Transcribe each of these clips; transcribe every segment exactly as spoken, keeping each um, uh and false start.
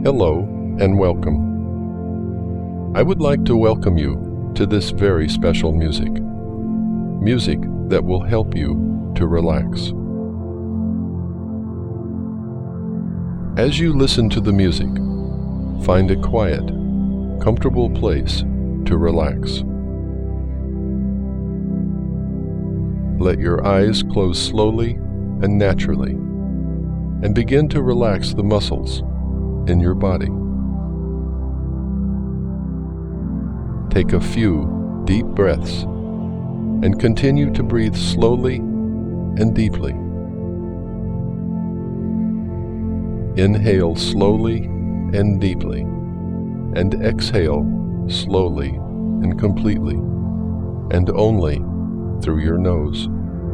Hello and welcome. I would like to welcome you to this very special music. Music that will help you to relax. As you listen to the music, find a quiet, comfortable place to relax. Let your eyes close slowly and naturally, and begin to relax the muscles in your body. Take a few deep breaths and continue to breathe slowly and deeply. Inhale slowly and deeply, and exhale slowly and completely, and only through your nose.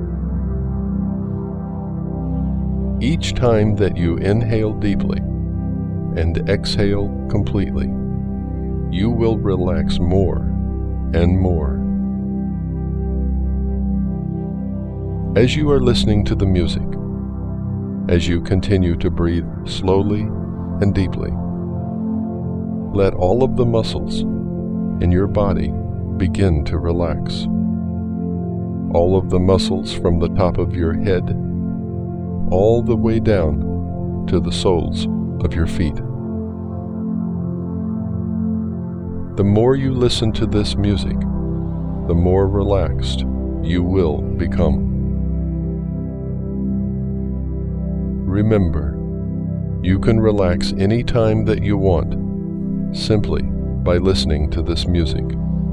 Each time that you inhale deeply and exhale completely, you will relax more and more. As you are listening to the music, as you continue to breathe slowly and deeply, let all of the muscles in your body begin to relax. All of the muscles from the top of your head, all the way down to the soles of your feet. The more you listen to this music, the more relaxed you will become. Remember, you can relax any time that you want, simply by listening to this music.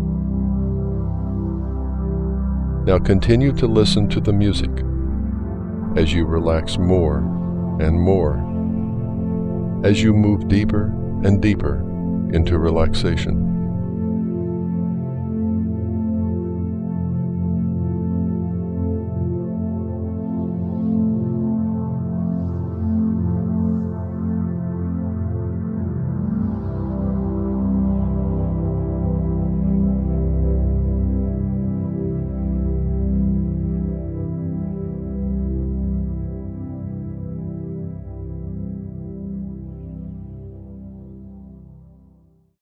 Now continue to listen to the music as you relax more and more, as you move deeper and deeper into relaxation.